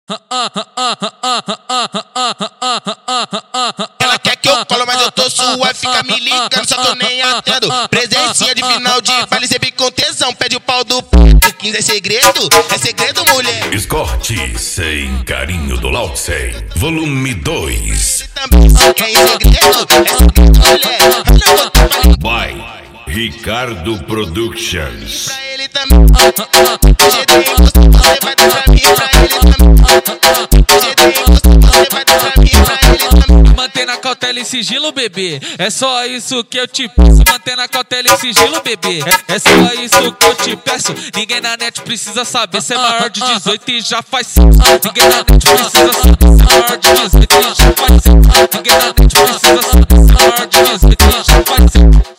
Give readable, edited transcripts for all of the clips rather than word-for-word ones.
Ela quer que eu colo, mas eu tô suave, fica me ligando, só tô nem atendo. Presencinha de final de baile, sempre com tesão, pede o pau do preto. 15 é segredo, mulher. Escorte sem carinho do Loud 100, volume 2. Também é segredo, mulher. By Ricardo Productions. Pra ele também. Você vai dar pra mim, pra ele também. Você vai dar pra mim, pra ele também. Mantém na cautela e sigilo, bebê. É só isso que eu te peço. Mantém na cautela e sigilo, bebê. É só isso que eu te peço. Ninguém na net precisa saber. Cê é maior de 18 e já faz sexo. Ninguém na net precisa saber. Cê é maior de 18 e já faz sexo. Ninguém na net precisa saber. Cê é maior de 18 e já faz sexo.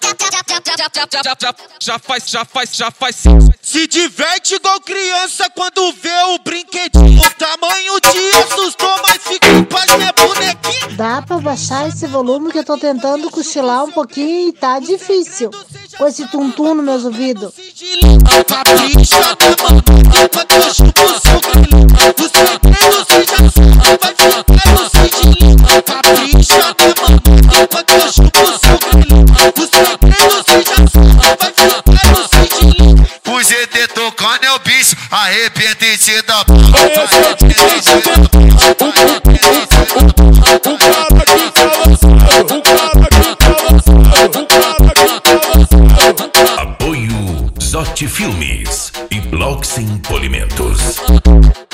Já faz sexo. Se diverte igual criança quando vê o brinquedinho. O tamanho te assustou, mas fica em paz, minha bonequinha. Dá pra baixar esse volume que eu tô tentando cochilar um pouquinho e tá difícil. Com esse tum-tum nos meus ouvidos. Capricha na mamãe, quando eu chupo o seu grelhinho. O segredo você já sabe, vai ficar no sigilinho. Capricha na mamãe, quando eu chupo o seu grelhinho. O segredo você já sabe, vai ficar no sigilinho. O GT tocando é o bicho, arrebenta e te dá. Apoio Zote Filmes e Bloxing Polimentos.